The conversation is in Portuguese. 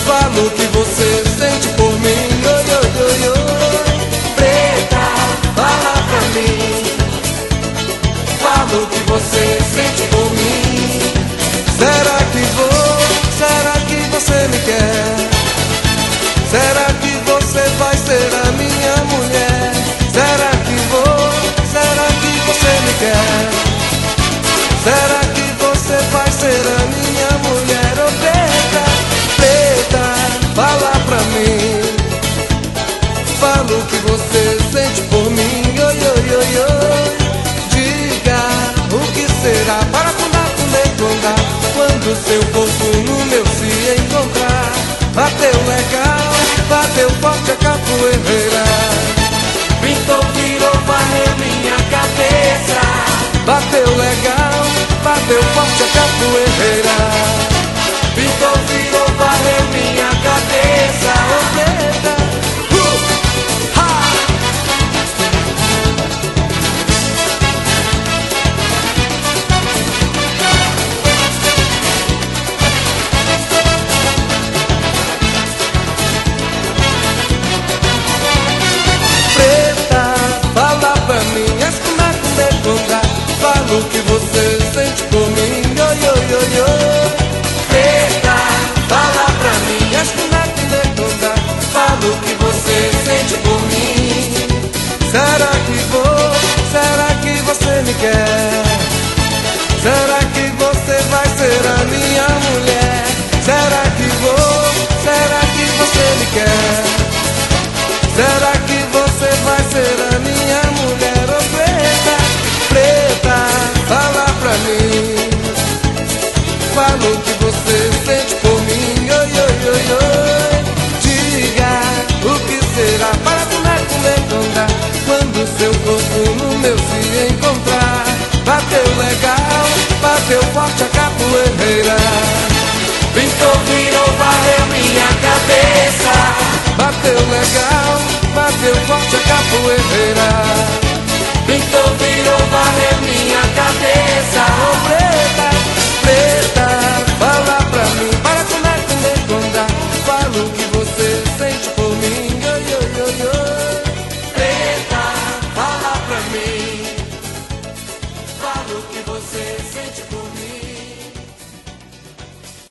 Fala o que você sente por mim. Oi, oi, oi, oi. Preta, fala pra mim. Fala o que você sente por mim. Será que você me quer? Será que você vai ser a minha mulher? Será que você me quer? Será que você vai ser a minha mulher? Oh, preta, preta, fala pra mim. Fala o que você sente por mim. Oi, oi, oi, oi. Diga o que será para condar quando seu corpo no meu se encontrar. Bateu legal, bateu forte a capoeira. Pintou, virou, varreu minha cabeça. Bateu legal, bateu forte a capoeira. Pintou, virou, varreu minha cabeça. Oh, preta, Ha! preta, fala pra mim. És como é que me contar? Fala o que você sente por mim. Oi, oi, oi, oi. Preta, fala pra mim. És como é que me contar? Fala o que você sente por mim. Será que você me quer? Será que você vai ser a minha mulher? Será que você me quer? Será que você vai ser a minha mulher? Oh, preta, preta, fala pra mim. Fala o que você sente por mim. Oi, oi, oi, oi. Diga o que será para contar quando seu corpo no meu se encontrar. Bateu legal, bateu forte a capoeira. Pintou, virou, varreu minha cabeça. Bateu legal, bateu forte a capoeira. Pintou, virou, varreu minha cabeça. Oh, preta, preta, fala pra mim. Para me contar. Fala o que você sente por mim. Oi, oi, oi, oi. Preta, fala pra mim. Fala o que você sente por mim.